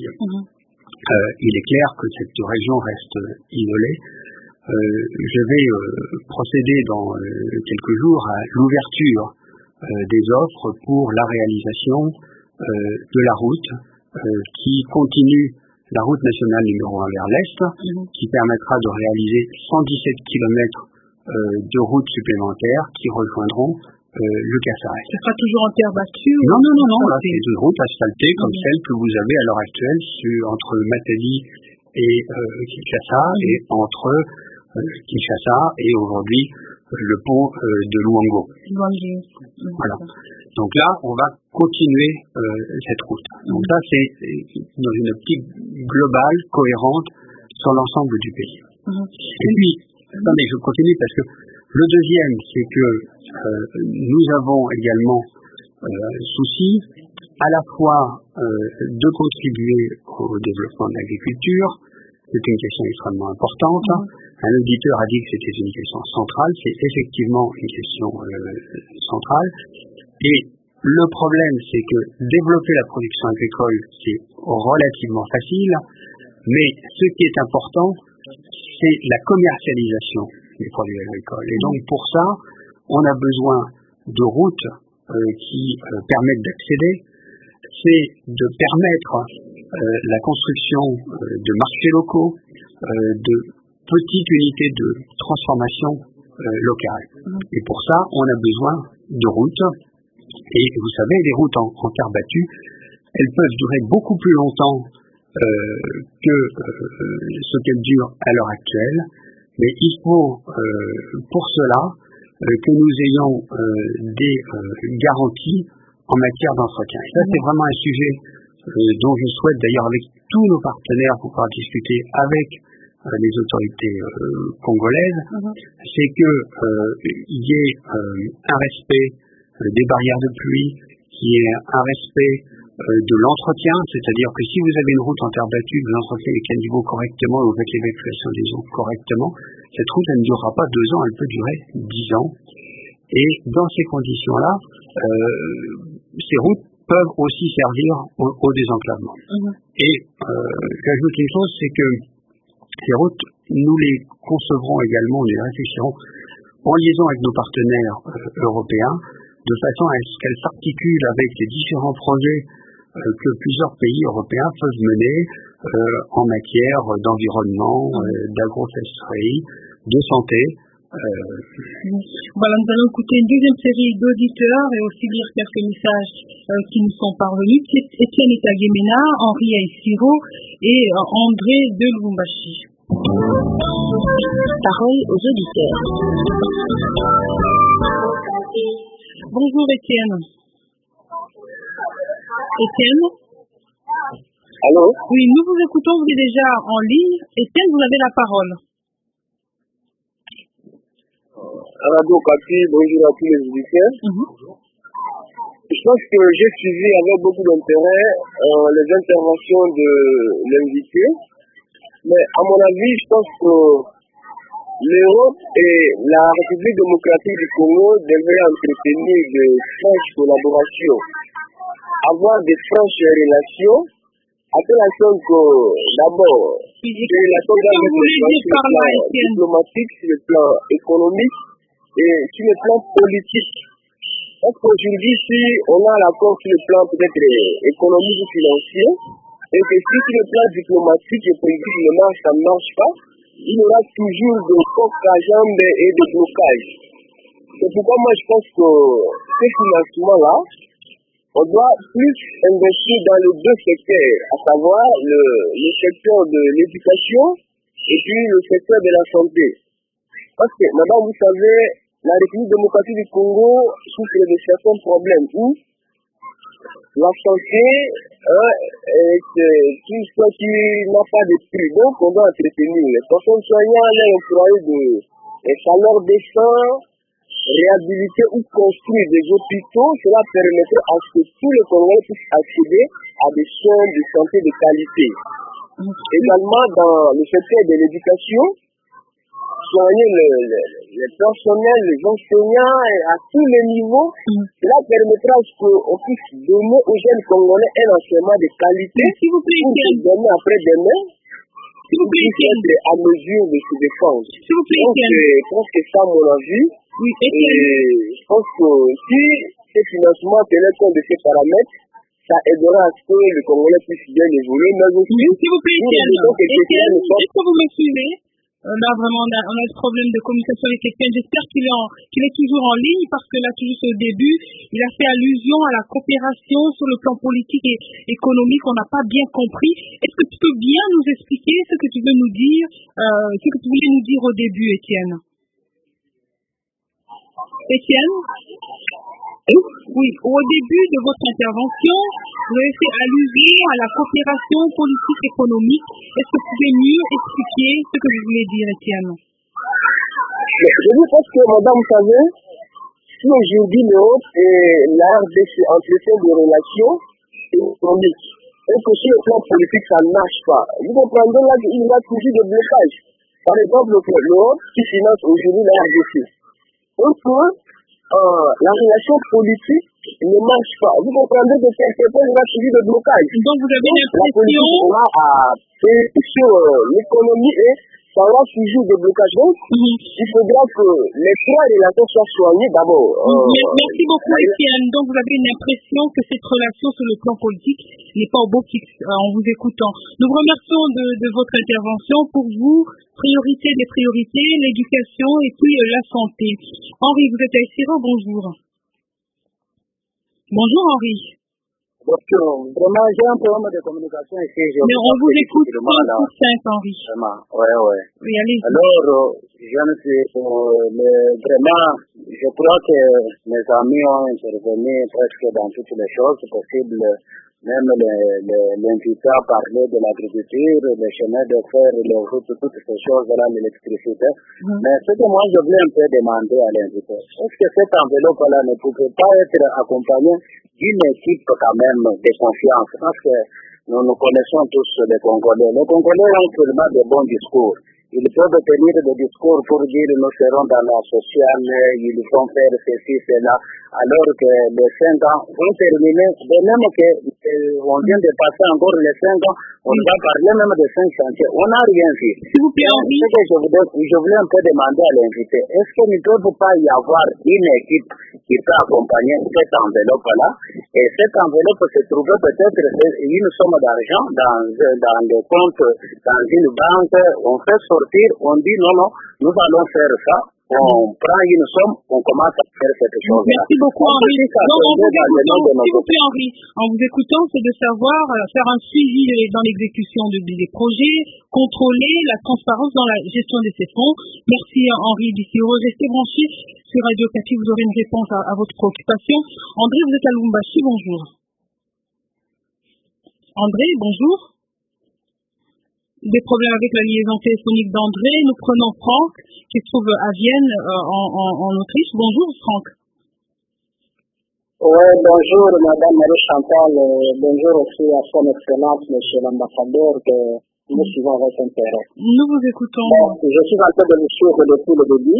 il est clair que cette région reste isolée. Je vais procéder dans quelques jours à l'ouverture des offres pour la réalisation de la route qui continue la route nationale numéro 1 vers l'Est, qui permettra de réaliser 117 kilomètres de routes supplémentaires qui rejoindront le Kasaï. Ce sera toujours en terre battue? Non, là c'est une route asphaltée comme celle que vous avez à l'heure actuelle entre Matadi et Kinshasa, et entre Kinshasa et aujourd'hui le pont de Luango. Voilà. Donc là, on va continuer cette route. Donc ça, c'est dans une optique globale, cohérente, sur l'ensemble du pays. Et puis, attendez, je continue parce que le deuxième, c'est que nous avons également souci à la fois de contribuer au développement de l'agriculture. C'est une question extrêmement importante. Un auditeur a dit que c'était une question centrale. C'est effectivement une question centrale. Et le problème, c'est que développer la production agricole, c'est relativement facile. Mais ce qui est important, c'est la commercialisation des produits agricoles. Et donc, pour ça, on a besoin de routes qui permettent d'accéder. C'est de permettre la construction de marchés locaux, de petites unités de transformation locale. Et pour ça, on a besoin de routes. Et vous savez, les routes en terre battue, elles peuvent durer beaucoup plus longtemps que ce qu'elles durent à l'heure actuelle. Mais il faut pour cela que nous ayons des garanties en matière d'entretien. Et ça, c'est vraiment un sujet dont je souhaite d'ailleurs avec tous nos partenaires pouvoir discuter avec les autorités congolaises, c'est que il y ait un respect des barrières de pluie, qu'il y ait un respect de l'entretien, c'est-à-dire que si vous avez une route en terre battue, vous entretenez les caniveaux correctement et vous faites l'évacuation des eaux correctement, cette route, elle ne durera pas 2 ans, elle peut durer 10 ans. Et dans ces conditions-là, ces routes peuvent aussi servir au désenclavement. Et j'ajoute une chose, c'est que ces routes, nous les concevrons également, nous les réfléchirons en liaison avec nos partenaires européens, de façon à ce qu'elles s'articulent avec les différents projets que plusieurs pays européens peuvent mener en matière d'environnement, d'agroforesterie, de santé. Voilà, nous allons écouter une deuxième série d'auditeurs et aussi lire quelques messages qui nous sont parvenus. Étienne Itagemena, Henri Aïsiro et André de Lubumbashi. Parole aux auditeurs. Bonjour Étienne. Étienne? Allô? Oui, nous vous écoutons, vous êtes déjà en ligne. Étienne, vous avez la parole. Radio Kati, bonjour à tous les auditeurs. Je pense que j'ai suivi avec beaucoup d'intérêt les interventions de l'invité. Mais à mon avis, je pense que l'Europe et la République démocratique du Congo devraient entretenir de franches collaborations, avoir de franches relations, afin que d'abord, diplomatique, sur le plan économique et sur le plan politique. Parce qu'aujourd'hui, si on a l'accord sur le plan peut-être économique ou financier, et que si sur le plan diplomatique et politique, ça ne marche pas, il y aura toujours des coques à jambes et des blocages. C'est pourquoi moi je pense que ce financement-là, on doit plus investir dans les deux secteurs, à savoir le secteur de l'éducation et puis le secteur de la santé. Parce que, madame, vous savez, la République démocratique du Congo souffre de certains problèmes où la santé est tout ce qui n'a pas de prix. Donc, on doit entretenir les personnes soignantes, les employés des salaires décents, réhabiliter ou construire des hôpitaux. Cela permettrait à ce que tous les Congolais puissent accéder à des soins de santé de qualité. Également, dans le secteur de l'éducation, soigner les personnels, les enseignants à tous les niveaux. Cela permettra à ce qu'on puisse donner aux jeunes Congolais un enseignement de qualité pour demain après demain. S'il vous plaît, être à mesure de se défendre. S'il vous plaît, donc, je pense que ça, à mon avis. Oui, et je pense que si ce financement tenait compte de ces paramètres, ça aidera à ce que les Congolais puissent bien évoluer. Mais aussi, s'il vous plaît, Étienne, est-ce que vous me suivez? Là, vraiment, on a un problème de communication avec Étienne. J'espère qu'il est toujours en ligne parce que là, toujours au début, il a fait allusion à la coopération sur le plan politique et économique. On n'a pas bien compris. Est-ce que tu peux bien nous expliquer ce que tu veux nous dire, ce que tu voulais nous dire au début, Étienne? Étienne? Oui, au début de votre intervention, vous avez fait allusion à la coopération politique économique. Est-ce que vous pouvez mieux expliquer ce que vous voulez dire, Étienne? Je dis parce que, madame, vous savez, si aujourd'hui l'Europe et la RDC entretiennent des relations économiques, et que sur le plan politique, ça ne marche pas, vous comprendrez là qu'il y a toujours des blocages. Par exemple, l'Europe qui finance aujourd'hui la RDC. Donc, la relation politique ne marche pas. Vous comprendrez que quelque part, il y a toujours des blocages. Donc, vous avez l'impression à faire sur l'économie et ça aura toujours des blocages. Donc, il faudra que les trois relations soient soignées d'abord. Merci beaucoup, Étienne. Donc, vous avez une impression que cette relation sur le plan politique n'est pas au beau fixe en vous écoutant. Nous vous remercions de votre intervention. Pour vous, priorité des priorités, l'éducation et puis la santé. Henri, vous êtes à Essiro, bonjour. Bonjour, Henri. Bonjour. Vraiment, j'ai un problème de communication ici. Mais on vous écoute 100%, Henri. Vraiment, ouais. Oui, allez. Alors, je ne sais vraiment, je crois que mes amis ont intervenu presque dans toutes les choses possibles. Même l'invité à parler de l'agriculture, les chemins de fer, les routes, toutes ces choses-là, l'électricité. Mais ce que moi je voulais un peu demander à l'invité, est-ce que cette enveloppe-là ne pouvait pas être accompagnée d'une équipe quand même de confiance? Parce que nous connaissons tous les Congolais. Les Congolais ont seulement de bons discours. Ils peuvent tenir des discours pour dire nous serons dans la sociale, ils vont faire ceci, cela, alors que les 5 ans vont terminer, de même qu'on vient de passer encore les 5 ans, on va parler même de 5 chantiers. On n'a rien vu. S'il vous plaît, Henri. Ce que je voulais un peu demander à l'invité, est-ce qu'il ne peut pas y avoir une équipe qui peut accompagner cette enveloppe-là? Et cette enveloppe se trouvait peut-être une somme d'argent dans le compte, dans une banque, on fait sortir, on dit non, nous allons faire ça, on prend une somme, on commence à faire cette chose-là. Merci beaucoup, Henri. S'il vous plaît, Henri, en vous écoutant, c'est de savoir faire un suivi dans l'exécution des projets, contrôler la transparence dans la gestion de ces fonds. Merci, Henri Bissiro. Restez branchés sur Radio Okapi, vous aurez une réponse à votre préoccupation. André, vous êtes à Lubumbashi, bonjour. André, bonjour. Des problèmes avec la liaison téléphonique d'André. Nous prenons Franck, qui se trouve à Vienne, en Autriche. Bonjour, Franck. Oui, bonjour, Madame Marie-Chantal. Bonjour aussi à son Excellence, Monsieur l'Ambassadeur, que nous suivons avec intérêt. Nous vous écoutons. Je suis en train de vous suivre depuis le début.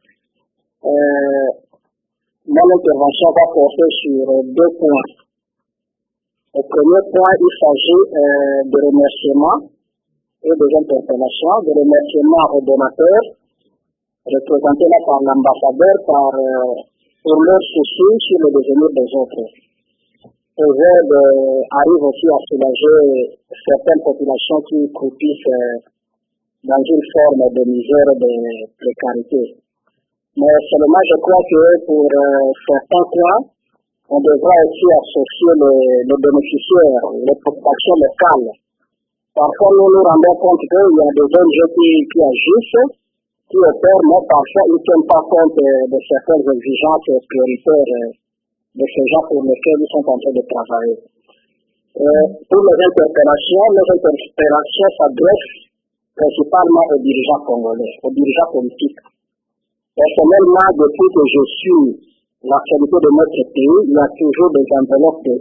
Mon intervention va porter sur 2 points. Le premier point, il s'agit de remerciements et des interpellations, de remerciements aux donateurs, représentés là par l'ambassadeur, pour leur souci sur le devenir des autres. Ces aides arrivent aussi à soulager certaines populations qui croupissent dans une forme de misère et de précarité. Mais seulement, je crois que pour certains points, on devra aussi associer les bénéficiaires, les populations locales. Parfois, nous nous rendons compte qu'il y a des ONG qui agissent, qui opèrent, mais parfois, ils ne tiennent pas compte de certaines exigences prioritaires de ces gens pour lesquels ils sont en train de travailler. Pour les interpellations s'adressent principalement aux dirigeants congolais, aux dirigeants politiques. Personnellement, depuis que je suis l'actualité de notre pays, il y a toujours des enveloppes de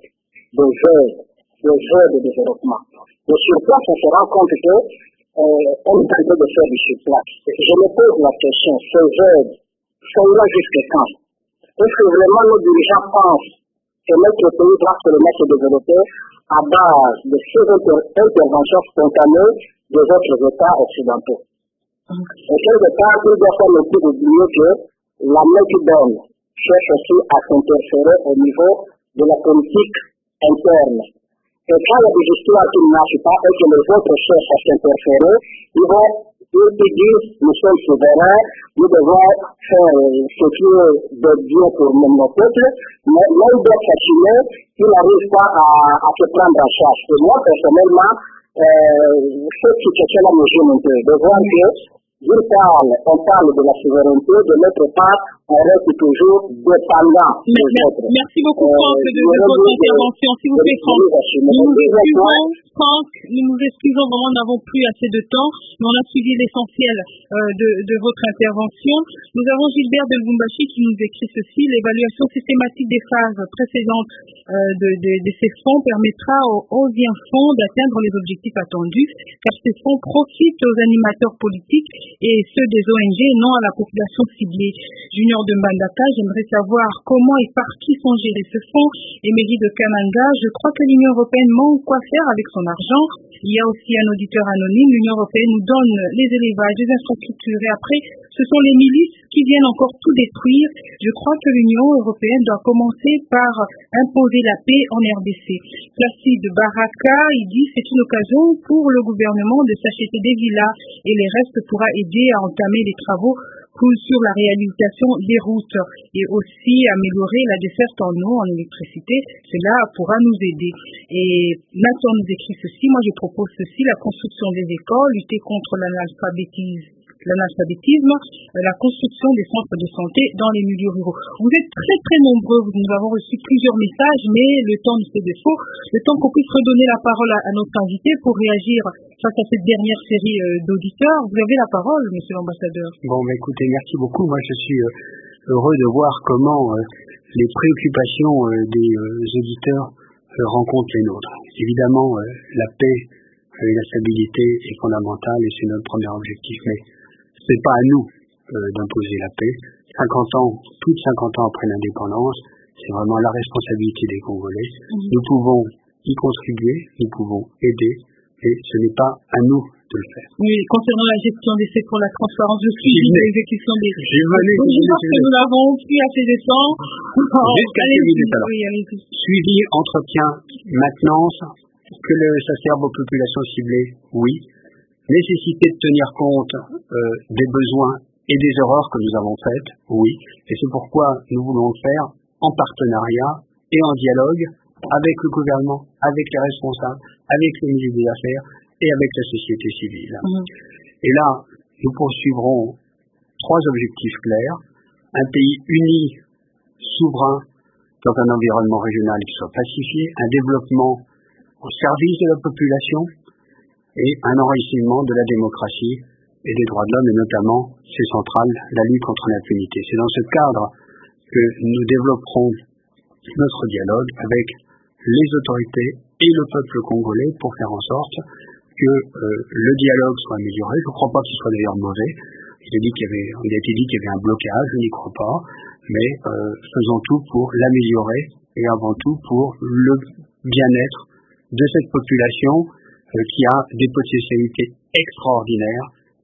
aides de développement. Et sur place, on se rend compte qu'on est en train de faire du surplace. Je me pose la question, ces aides sont là jusqu'à quand? Est-ce que vraiment nos dirigeants pensent que notre pays doit seulement se développer à base de ces interventions spontanées des autres États occidentaux? Et quelque part, il doit faire le plus d'oublier que la main qui donne cherche aussi à s'interférer au niveau de la politique interne. Et quand il y a des histoires qui ne marchent pas et que les autres cherchent à s'interférer, ils disent nous sommes souverains, nous devons faire ce qui est de bien pour nos peuples, mais même d'être assumés, ils n'arrivent pas à se prendre en charge. Et moi, personnellement, cette situation-là me gêne un peu, de voir que on parle de la souveraineté, de notre part, on reste toujours dépendant des autres. Merci beaucoup, Franck, de votre intervention. S'il vous plaît, Franck, nous nous excusons, vraiment, nous n'avons plus assez de temps, mais on a suivi l'essentiel de votre intervention. Nous avons Gilbert de Lubumbashi qui nous écrit ceci: l'évaluation systématique des phases précédentes de ces fonds permettra aux 11e fonds d'atteindre les objectifs attendus, car ces fonds profitent aux animateurs politiques et ceux des ONG, non à la population ciblée. Junior de Mbandaka, j'aimerais savoir comment et par qui sont gérés ce fonds. Émilie de Kananga, je crois que l'Union européenne manque quoi faire avec son argent. Il y a aussi un auditeur anonyme. L'Union européenne nous donne les élevages, les infrastructures et après, ce sont les milices qui viennent encore tout détruire. Je crois que l'Union européenne doit commencer par imposer la paix en RDC. Placide Baraka, il dit c'est une occasion pour le gouvernement de s'acheter des villas et les restes pourra aider à entamer les travaux sur la réhabilitation des routes et aussi améliorer la desserte en eau, en électricité. Cela pourra nous aider. Et Nathan nous écrit ceci: moi je propose ceci, la construction des écoles, lutter contre l'analphabétisme, la construction des centres de santé dans les milieux ruraux. Vous êtes très très nombreux, nous avons reçu plusieurs messages, mais le temps nous fait défaut. Le temps qu'on puisse redonner la parole à notre invité pour réagir face à cette dernière série d'auditeurs. Vous avez la parole, monsieur l'ambassadeur. Bon, écoutez, merci beaucoup. Moi, je suis heureux de voir comment les préoccupations des auditeurs rencontrent les nôtres. Évidemment, la paix et la stabilité est fondamentale et c'est notre premier objectif, mais c'est pas à nous d'imposer la paix. plus de 50 ans après l'indépendance, c'est vraiment la responsabilité des Congolais. Nous pouvons y contribuer, nous pouvons aider, et ce n'est pas à nous de le faire. Oui, concernant la gestion des faits pour la transparence, je suis l'exécution des... Je pense que nous l'avons pris assez de temps. Jusqu'à ce minute alors. Suivi, entretien, maintenance, que ça serve aux populations ciblées, oui. Nécessité de tenir compte des besoins et des erreurs que nous avons faites, oui. Et c'est pourquoi nous voulons le faire en partenariat et en dialogue avec le gouvernement, avec les responsables, avec les milieux des affaires et avec la société civile. Et là, nous poursuivrons 3 objectifs clairs. Un pays uni, souverain, dans un environnement régional qui soit pacifié, un développement au service de la population et un enrichissement de la démocratie et des droits de l'homme, et notamment, c'est central, la lutte contre l'impunité. C'est dans ce cadre que nous développerons notre dialogue avec les autorités et le peuple congolais pour faire en sorte que le dialogue soit amélioré. Je ne crois pas que ce soit d'ailleurs mauvais. Il a été dit qu'il y avait un blocage, je n'y crois pas, mais faisons tout pour l'améliorer et avant tout pour le bien-être de cette population qui a des potentialités extraordinaires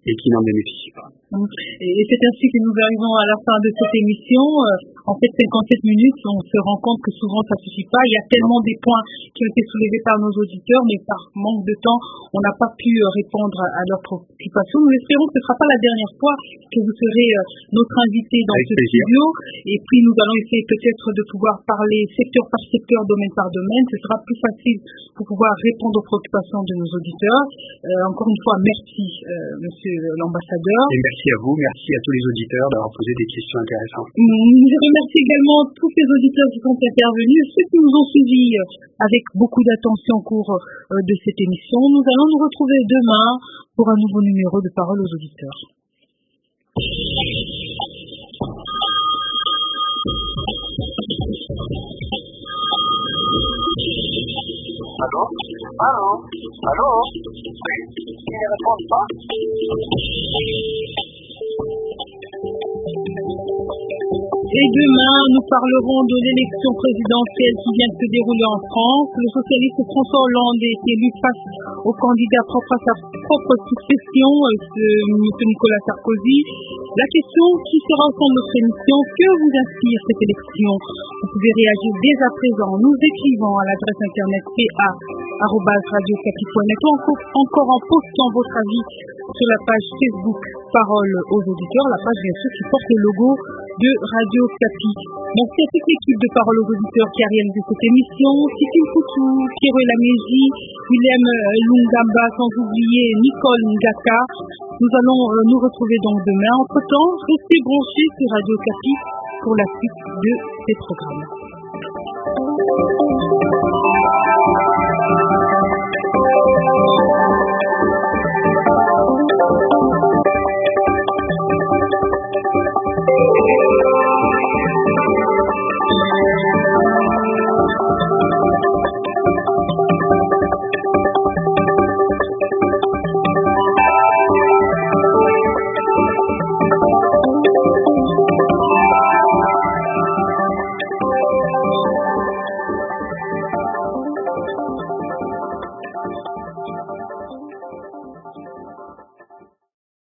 et qui n'en bénéficient pas. Et c'est ainsi que nous arrivons à la fin de cette émission. En fait, 57 minutes, on se rend compte que souvent ça suffit pas. Il y a tellement des points qui ont été soulevés par nos auditeurs, mais par manque de temps, on n'a pas pu répondre à leurs préoccupations. Nous espérons que ce ne sera pas la dernière fois que vous serez notre invité dans ce studio. Et puis, nous allons essayer peut-être de pouvoir parler secteur par secteur, domaine par domaine. Ce sera plus facile pour pouvoir répondre aux préoccupations de nos auditeurs. Encore une fois, merci, monsieur l'ambassadeur. Et merci à vous, merci à tous les auditeurs d'avoir posé des questions intéressantes. Je remercie également tous les auditeurs qui sont intervenus, ceux qui nous ont suivis avec beaucoup d'attention au cours de cette émission. Nous allons nous retrouver demain pour un nouveau numéro de Parole aux auditeurs. Allô? Allô? Allô? Oui? Ils ne répondent pas? Et demain, nous parlerons de l'élection présidentielle qui vient de se dérouler en France. Le socialiste François Hollande est élu face au candidat propre à sa propre succession, M. Nicolas Sarkozy. La question qui sera au centre de notre émission, que vous inspire cette élection? Vous pouvez réagir dès à présent en nous écrivant à l'adresse internet pa@radiocapi.net ou encore en postant votre avis sur la page Facebook Parole aux auditeurs, la page bien sûr qui porte le logo de Radio Capi. Merci à toute l'équipe de Parole aux auditeurs qui a réalisé cette émission, Titi Foutou, Pierre Laméji, Willem Lungamba, sans oublier Nicole Ngaka. Nous allons nous retrouver donc demain. Entre-temps, restez branchés sur Radio Capi pour la suite de ces programmes.